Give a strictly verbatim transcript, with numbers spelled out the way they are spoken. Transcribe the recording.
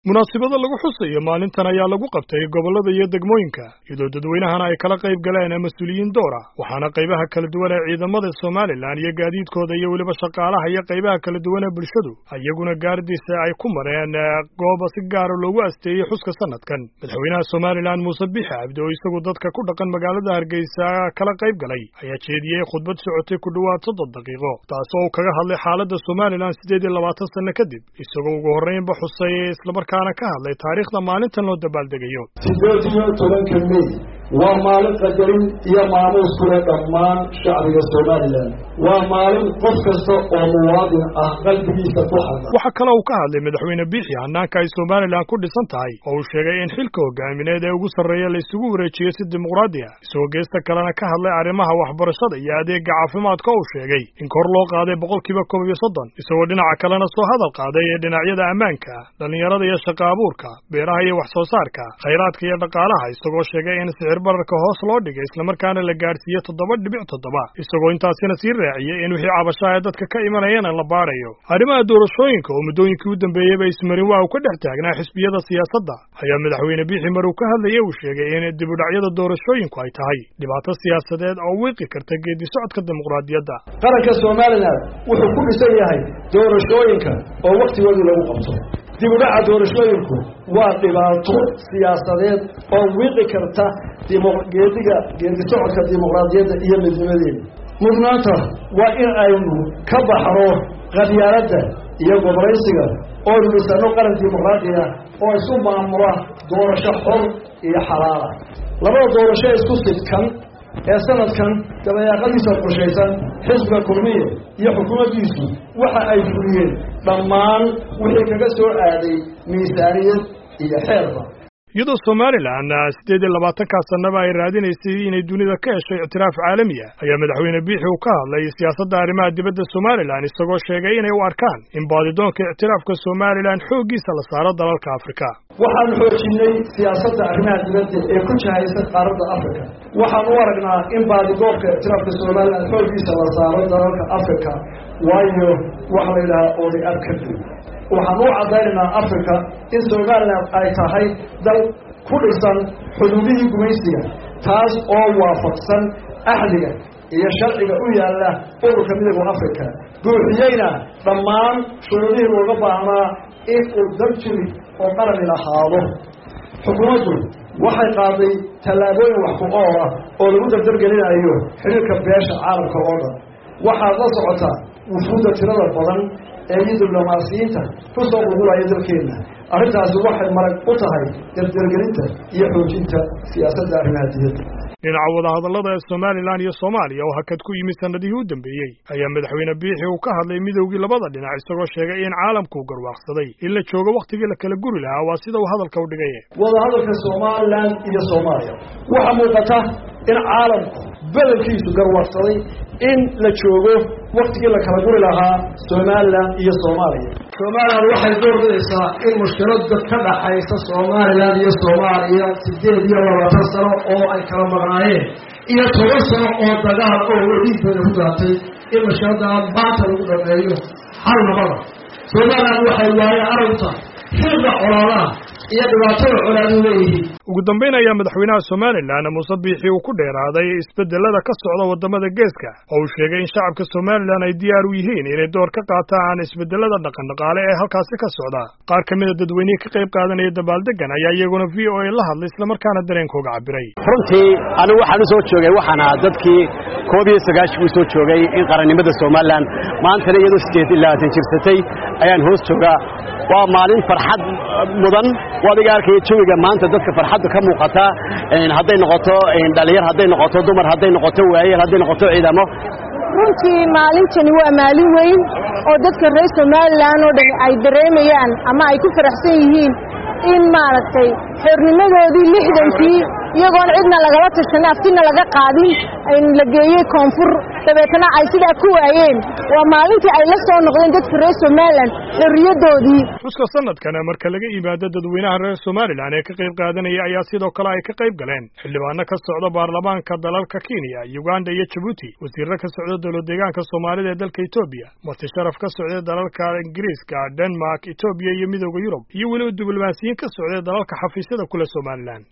munaasabada lagu xusayo maalintan ayaa lagu qabtay gobolada iyo degmooyinka iyadoo dadweynahana ay kala qayb galeen mas'uuliyiin door ah waxaana qaybaha kala duwan ee ciidamada Soomaaliland iyo gaadiidkooda iyo waliba shaqaalaha iyo qaybaha kala duwan ee bulshadu ayaguna gaardiisa ay ku mareen goob si gaar ah loogu asteeyay xuska sanadkan madaxweynaha Soomaaliland Muuse Biixi Cabdi oo isagu dadka ku dhaqan magaalada Hargeysa kala qayb galay ayaa jeediyay khudbad socotay ku dhawaad soddon daqiiqo taasoo kaga hadlay xaaladda Soomaaliland sideed iyo labaatan sano kadib isagoo ugu horreynba xusay isla kana ka hadlay taariikhda maalintan loo dabaaldegayo sideed iyo tobanka May waa maalin qadarin iyo maamuus kula dhammaan shacbiga Soomaaliland waa maalin qof kasta oo muwaadin ah qalbigiisa ku xadda waxa kale uu ka hadlay madaxweyne Biixi hanaanka ay Soomaaliland ku dhisan tahay oo uu sheegay in xilka hogaamineed ee ugu sarreeya la isugu wareejiyo si dimuqraadi ah isagoo geesta kalena ka hadlay arrimaha waxbarashada iyo adeegga caafimaadka oo sheegay in kor loo qaaday boqolkiiba koob iyo soddon isagoo dhinaca kalena soo hadal qaaday ee dhinacyada ammaanka dhalinyarada iyo shaqo abuurka beeraha iyo wax soo saarka khayraadka iyo dhaqaalaha isagoo sheegay in sicir bararka hoos loo dhigay isla markaana la gaarsiiyay toddoba dhibic toddoba isagoo intaasina sii raaciyay in wixii cabashaha ee dadka ka imanayana la baarayo arrimaha doorashooyinka oo muddooyinkii u dambeeyayba ismarin waa uu ka dhex taagnaa xisbiyada siyaasadda ayaa madaxweyne Biixi mar uu ka hadlayay uu sheegay in dib u dhacyada doorashooyinku ay tahay dhibaato siyaasadeed oo wiiqi karta geedi socodka dimuqraadiyadda qaranka Soomaaliland wuxuu ku dhisan yahay doorashooyinka oo waqtigooda lagu qabto dib u dhaca doorashooyinku waa dhibaato siyaasadeed oo wiiqi karta dimuqraadiyadda geedi socodka dimuqraadiyadda iyo midnimadeeda mudnaanta waa in aynu ka baxno qabyaaladda iyo goboleysiga oo dhisano qaran dimuqraadi ah oo isu maamula doorasho xor iyo xalaal ah labada doorasho isku sidkan ee sanadkan dabayaaqadiisa qorshaysan xisbiga kulmiye iyo xukuumaddiisu waxa ay fuliyeen dhammaan wixii kaga soo aaday miisaaniyad iyo xeerba iyadoo Soomaaliland sideed iyo labaatan ka sanaba ay raadinaysay inay dunida ka hesho ictiraaf caalami ah ayaa madaxweyne Biixi uu ka hadlay siyaasadda arrimaha dibadda Soomaaliland isagoo sheegay inay u arkaan in baadidoonka ictiraafka Soomaaliland xoogiisa la saaro dalalka Afrika waxaan xoojinay siyaasadda arrimaha dibadda ee ku jahaysan qaaradda Afrika waxaan u aragnaa in baadidoonka ictiraafka Soomaaliland xoogiisa la saaro dalalka Afrika waayo wax la yiraahdo oo abkadu waxaan u cadaynaynaa Afrika in Soomaaliland ay tahay dal ku dhisan xuduudihii gumaysiga taas oo waafaqsan ahliga iyo sharciga u yaala ururka midowga Afrika buuxiyayna dhammaan shuruudihii looga baahnaa in uu dal jiri oo qaran lahaado xukuumaddu waxay qaaday tallaabooyin wax ku ool ah oo lagu dardargelinayo xiriirka beesha caalamka oo dhan waxaad la socotaa wufuudda tirada badan ee diblomaasiyiinta ku soo qulqulaya dalkeena arrintaasi waxay marag u tahay dardargelinta iyo xoojinta siyaasadda arrimaha dibadda dhinaca wadahadallada ee Soomaaliland iyo Soomaaliya oo hakad ku yimid sanadihii u dambeeyay ayaa madaxweyne Biixi uu ka hadlay midowgii labada dhinac isagoo sheegay in caalamku garwaaqsaday in la joogo waqtigii la kala guri lahaa waa sida uu hadalka u dhigay wadahadalka Soomaaliland iyo Soomaaliya waxa muuqata in caalamku badankiisu garwaaqsaday in la joogo waqtigii la kala guri lahaa Soomaaliland iyo Soomaaliya Soomaaliland waxay doorbidaysaa in mushkiladda ka dhaxaysa Soomaaliland iyo Soomaaliya sideed iyo labaatan sano oo ay kala maqnaayeen iyo toban sano oo dagaal oo wadiidooda ku gaatay in mushkiladda maanta lagu dhameeyo hal nabada Soomaaliland waxay waayeen aragta xilka colaadaha iyo dhibaatada colaadu leeyihiin ugu dambeyn ayaa madaxweynaha Soomaaliland Muuse Biixi uu ku dheeraaday isbedelada ka socda wadamada geeska oo uu sheegay in shacabka Soomaaliland ay diyaar u yihiin inay door ka qaataan isbedelada dhaqan dhaqaale ee halkaasi ka socda qaar ka mid ah dadweynaha ka qayb qaadanaya dabaaldegan ayaa iyaguna V O A la hadlay isla markaana dareenkooda cabiray runtii anigu waxaan soo joogay waxaana dadkii koob iyo sagaashan soo joogay in qarannimada Soomaaliland maanta iyadoo sideed iyo labaatan jirsatay ayaan hoos joogaa waa maalin farxad mudan wadiga arkay jawiga maanta dadka farxad ka muuqata in haday noqoto in dhalinyar haday noqoto dumar haday noqoto waayeel haday noqoto ciidamo runtii maalintani waa maalin weyn oo dadka reer Soomaaliland oo dhan ay dareemayaan ama ay ku faraxsan yihiin in maaragtay xornimadoodii lixdankii iyagoon cidna lagala tashan aftina laga qaadin in la geeyey koonfur dabeetana ay sidaa ku waayeen waa maalintii ay la soo noqdeen dadka reer Somaliland xorriyadoodii. xuska sanadkan marka laga yimaado dadweynaha reer Somaliland ee ka qayb qaadanaya ayaa sidoo kale ay ka qayb galeen xildhibaano ka socda baarlamaanka dalalka Kenya, Uganda iyo Djibouti, wasiirro ka socda dowlad deegaanka Soomaalida ee dalka Itoobiya, marti sharaf ka socda dalalka Ingiriiska, Denmark, Itoobiya iyo midowga Yurub, iyo weliba diblomaasiyiin ka socda dalalka xafiisyada kula Somaliland.